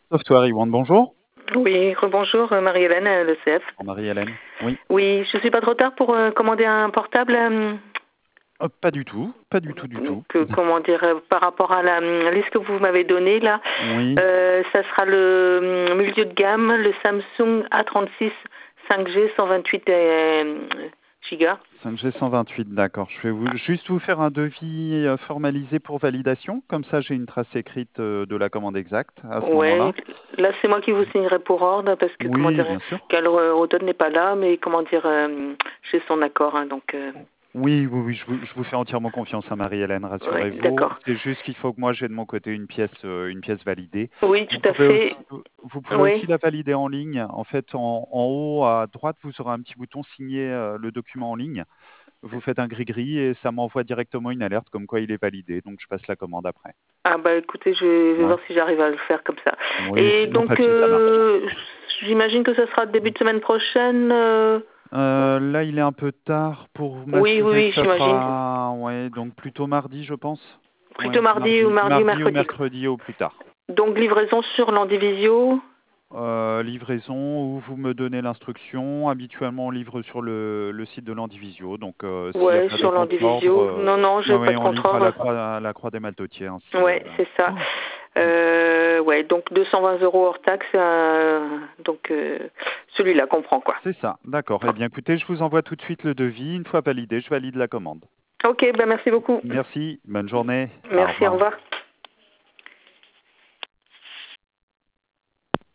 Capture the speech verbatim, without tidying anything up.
Software Iwan, bonjour. Oui, rebonjour, euh, Marie-Hélène, euh, le C F. Oh, Marie-Hélène, oui. Oui, je suis pas trop tard pour euh, commander un portable. euh, Oh, pas du tout, pas du tout, du tout. que, comment dire, euh, par rapport à la euh, liste que vous m'avez donnée là, Oui, euh, ça sera le euh, milieu de gamme, le Samsung A trente-six cinq G cent vingt-huit euh, gigas. cinq G cent vingt-huit, d'accord. Je vais vous, juste vous faire un devis euh, formalisé pour validation. Comme ça, j'ai une trace écrite euh, de la commande exacte à ce Ouais, moment-là. là c'est moi qui vous signerai pour ordre parce que comment Oui, dire, bien sûr. Automne n'est pas là, mais comment dire, euh, j'ai son accord, hein, donc. Euh, Oui, oui, oui, je vous, je vous fais entièrement confiance à Marie-Hélène, ouais, rassurez-vous. d'accord. C'est juste qu'il faut que moi j'ai de mon côté une pièce, euh, une pièce validée. Oui, Vous tout à pouvez fait. aussi, vous pouvez Oui. aussi la valider en ligne. En fait, en, en haut à droite, vous aurez un petit bouton signer euh, le document en ligne. Vous faites un gris-gris et ça m'envoie directement une alerte comme quoi il est validé. Donc je passe la commande après. Ah bah écoutez, je vais, je vais Ouais. voir si j'arrive à le faire comme ça. Oui, Et sinon donc, papier, ça marche. euh, j'imagine que ce sera début de semaine prochaine. euh, Euh, là, il est un peu tard pour Oui, oui, m'assurer que oui, ça j'imagine. sera, ouais, donc plutôt mardi, je pense. Plutôt Ouais, mardi ou mardi, mardi ou mardi ou mercredi. mercredi au plus tard. Donc livraison sur l'Andivisio. Euh, livraison où vous me donnez l'instruction. Habituellement, on livre sur le, le site de l'Andivisio. Donc, euh, s'il n'y a Ouais, pas de sur contre-ordre, l'Andivisio. euh, Non, non, ouais, j'ai pas ouais, de on livre à la contre-ordre. Croix, à la Croix des Maltotiers. Hein, si, Ouais, euh, c'est ça. oh. Euh, ouais, donc deux cent vingt euros hors taxe. euh, donc euh, celui-là comprend quoi. C'est ça, d'accord. Eh bien, écoutez, je vous envoie tout de suite le devis. Une fois validé, je valide la commande. Ok, ben merci beaucoup. Merci, bonne journée. Au Merci, au revoir. revoir.